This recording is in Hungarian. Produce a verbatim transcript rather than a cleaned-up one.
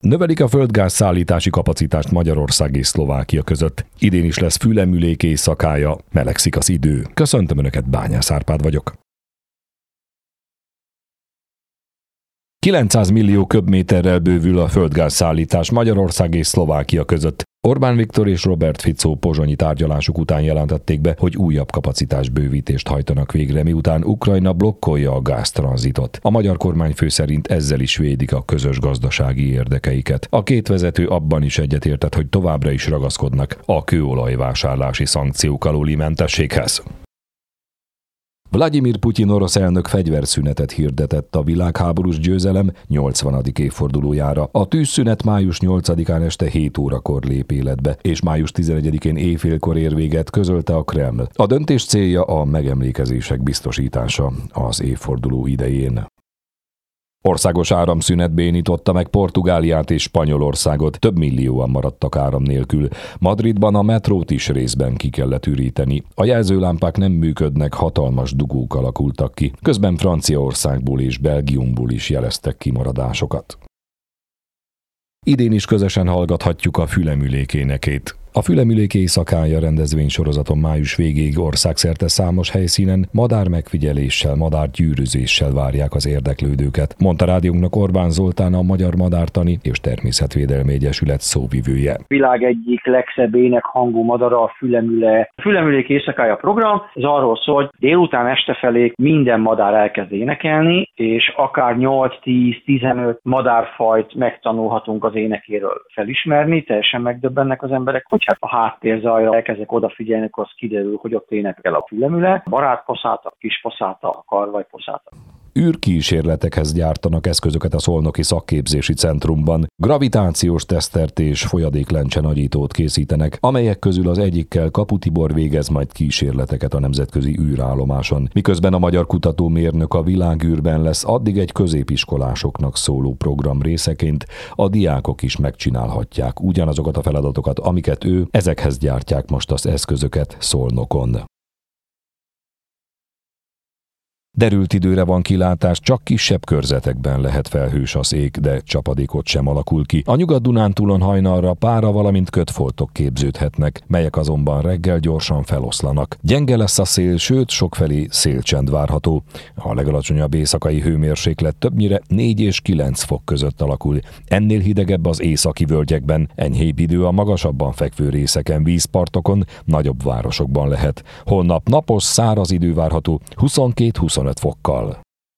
Növelik a földgáz szállítási kapacitást Magyarország és Szlovákia között. Idén is lesz fülemülék éjszakája, melegszik az idő. Köszöntöm Önöket, Bányász Árpád vagyok. kilencszáz millió köbméterrel bővül a földgáz szállítás Magyarország és Szlovákia között. Orbán Viktor és Robert Fico pozsonyi tárgyalásuk után jelentették be, hogy újabb kapacitásbővítést hajtanak végre, miután Ukrajna blokkolja a gáztranzitot. A magyar kormányfő szerint ezzel is védik a közös gazdasági érdekeiket. A két vezető abban is egyetértett, hogy továbbra is ragaszkodnak a kőolajvásárlási szankciók aluli mentességhez. Vladimir Putyin orosz elnök fegyverszünetet hirdetett a világháborús győzelem nyolcvanadik évfordulójára. A tűzszünet május nyolcadikán este hét órakor lép életbe, és május tizenegyedikén éjfélkor ér véget, közölte a Kreml. A döntés célja a megemlékezések biztosítása az évforduló idején. Országos áramszünet bénította meg Portugáliát és Spanyolországot, több millióan maradtak áram nélkül. Madridban a metrót is részben ki kellett üríteni. A jelzőlámpák nem működnek, hatalmas dugók alakultak ki. Közben Franciaországból és Belgiumból is jeleztek kimaradásokat. Idén is közösen hallgathatjuk a Fülemülék énekét. A Fülemülék éjszakája rendezvénysorozaton május végéig országszerte számos helyszínen madár megfigyeléssel, madárgyűrűzéssel várják az érdeklődőket, mondta rádiónknak Orbán Zoltán, a Magyar Madártani és Természetvédelmi Egyesület szóvivője. Világ egyik legszebb énekhangú madara, a fülemüle. A Fülemülék éjszakája program, ez arról szól, hogy délután este felé minden madár elkezd énekelni, és akár nyolc-tíz-tizenöt madárfajt megtanulhatunk az énekéről felismerni, teljesen megdöbbennek az emberek, hogy hát a háttérzajra elkezdek odafigyelni, akkor az kiderül, hogy ott énekel a fülemüle, barátposzáta, kisposzáta, karvajposzáta. Űrkísérletekhez gyártanak eszközöket a Szolnoki Szakképzési Centrumban. Gravitációs tesztert és folyadéklencse nagyítót készítenek, amelyek közül az egyikkel Kapu Tibor végez majd kísérleteket a nemzetközi űrállomáson. Miközben a magyar kutatómérnök a világűrben lesz, addig egy középiskolásoknak szóló program részeként a diákok is megcsinálhatják ugyanazokat a feladatokat, amiket ő, ezekhez gyártják most az eszközöket Szolnokon. Derült időre van kilátás, csak kisebb körzetekben lehet felhős az ég, de csapadékot sem alakul ki. A Nyugat-Dunántúlon hajnalra pára, valamint kötfoltok képződhetnek, melyek azonban reggel gyorsan feloszlanak. Gyenge lesz a szél, sőt sokfelé szélcsend várható. A legalacsonyabb éjszakai hőmérséklet többnyire négy és kilenc fok között alakul. Ennél hidegebb az északi völgyekben, enyhébb idő a magasabban fekvő részeken, vízpartokon, nagyobb városokban lehet. Holnap napos, száraz idő várható, huszonkét-huszonöt fokkal.